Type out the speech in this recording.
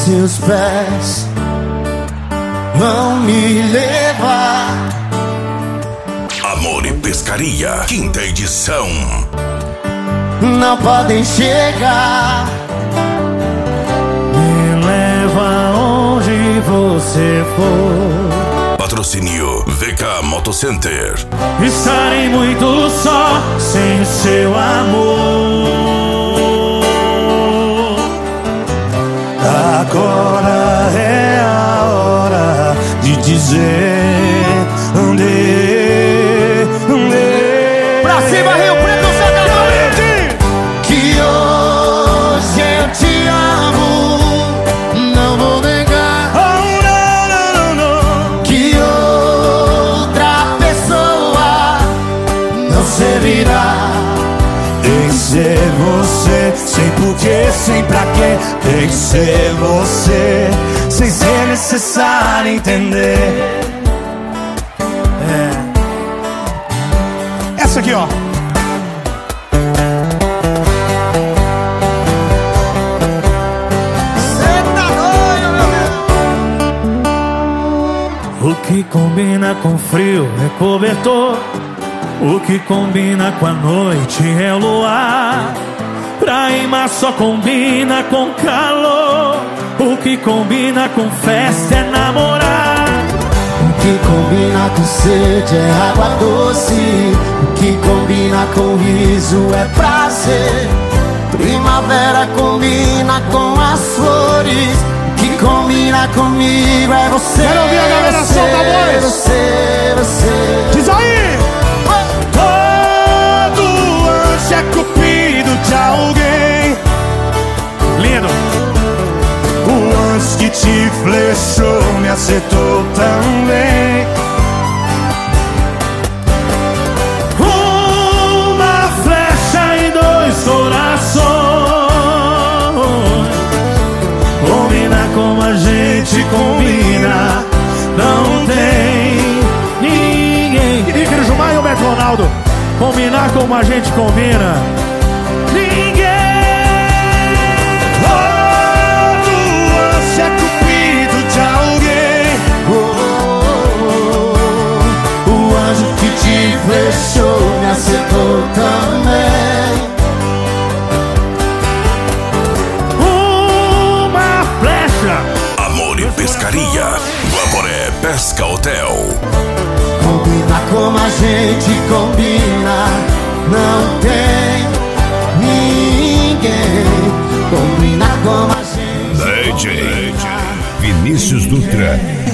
seus pés vão me levar. Amor e Pescaria, 5ª edição. Não podem chegar. Me leva onde você for. Patrocínio VK Moto Center. Estarei muito só sem seu amor. Agora é a hora de dizer andei. Pra cima, Rio Preto, Santa. Que hoje eu te amo, não vou negar. Oh, não. Que outra pessoa não servirá. Tem que ser você, sem porquê, sem pra quê. Tem que ser você, sem ser necessário entender. Essa aqui, ó. Cê tá doido, meu Deus. O que combina com frio é cobertor. O que combina com a noite é o luar. Pra rimar só combina com calor. O que combina com festa é namorar. O que combina com sede é água doce. O que combina com riso é prazer. Primavera combina com as flores. O que combina comigo é você. Quero ouvir a galera, solta a voz. Você. Diz aí! Todo anjo é cupido de alguém. Lindo! O anjo que te flechou me acertou também. Uma flecha e 2 corações. Combina como a gente combina. Não tem ninguém. Ícaro Gilmar e o Beto Ronaldo. Combinar como a gente combina. Ninguém. Todo anjo é cupido de alguém. O anjo que te flechou me acertou também. Uma flecha. Amor e Pescaria, Guaporé Pesca Hotel. Combina como a gente combina. Não tem ninguém. Combina como a gente. DJ Vinícius Dutra.